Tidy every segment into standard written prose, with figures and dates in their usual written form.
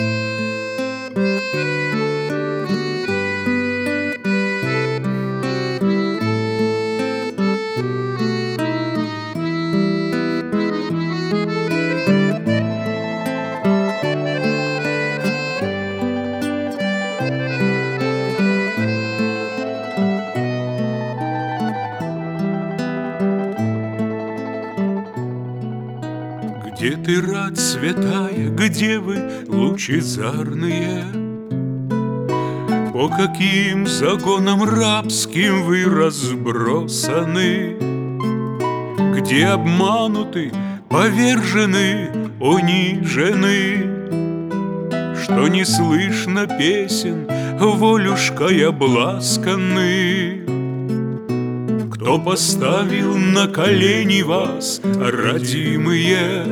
Где ты, рать святая, где вы, лучезарные? По каким загонам рабским вы разбросаны? Где обмануты, повержены, унижены? Что не слышно песен, волюшкой обласканы? Кто поставил на колени вас, родимые,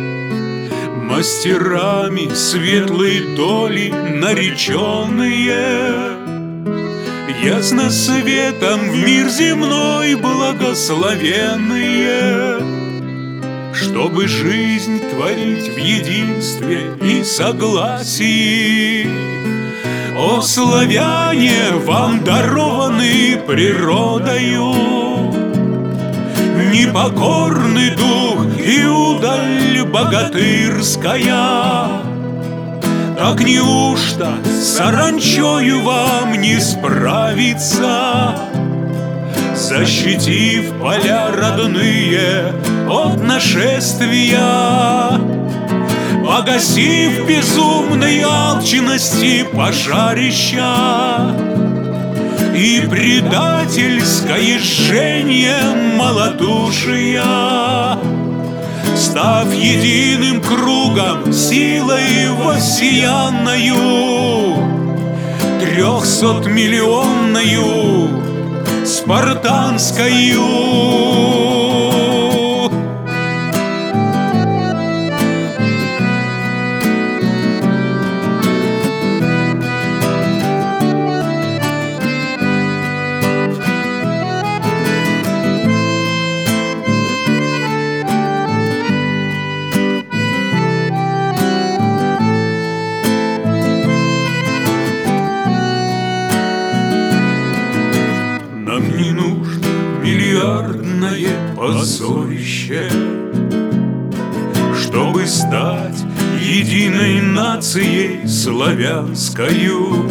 мастерами светлой доли нареченные? Ясно светом в мир земной благословенные, чтобы жизнь творить в единстве и согласии. О, славяне, вам дарованы природою непокорный дух и удаль богатырская. Так неужто с саранчою вам не справиться, защитив поля родные от нашествия, погасив безумной алчности пожарища и предательское жжение малодушия, став единым кругом силой воссиянною, 300-миллионною спартанскою. Не нужно миллиардное позорище, чтобы стать единой нацией славянскою,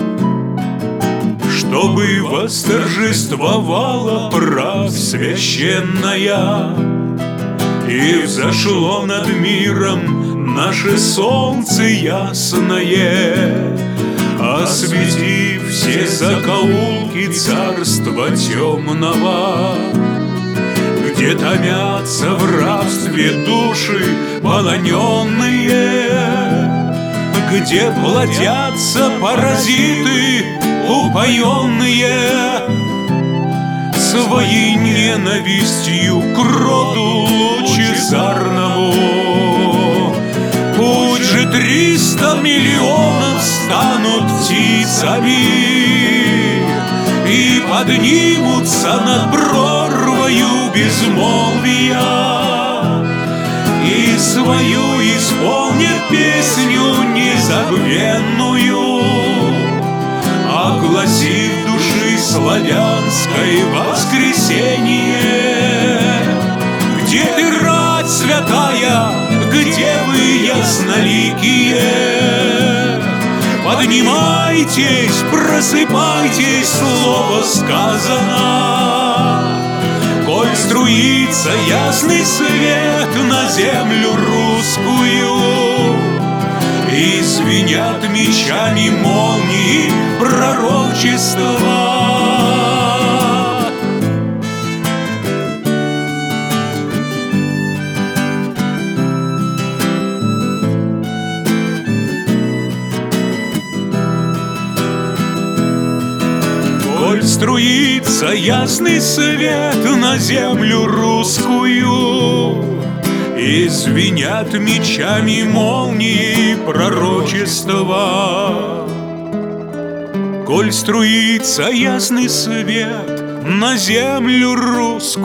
чтобы восторжествовала правда священная и взошло над миром наше солнце ясное, осветив все закоулки царства темного, где томятся в рабстве души полоненные, где плодятся паразиты упоенные своей ненавистью к роду лучезарному. Пусть же 300 миллионов станут птицами и поднимутся над прорвою безмолвия, и свою исполнят песню незабвенную, огласив души славянской воскресенье. Где ты, рать святая, где вы, ясноликие? Поднимайтесь, просыпайтесь, слово сказано. Коль струится ясный свет на землю русскую, и звенят мечами молнии пророчества. Коль струится ясный свет на землю русскую, и звенят мечами молнии пророчества. Коль струится ясный свет на землю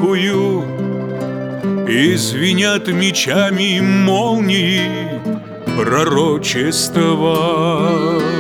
русскую, и звенят мечами молнии пророчества.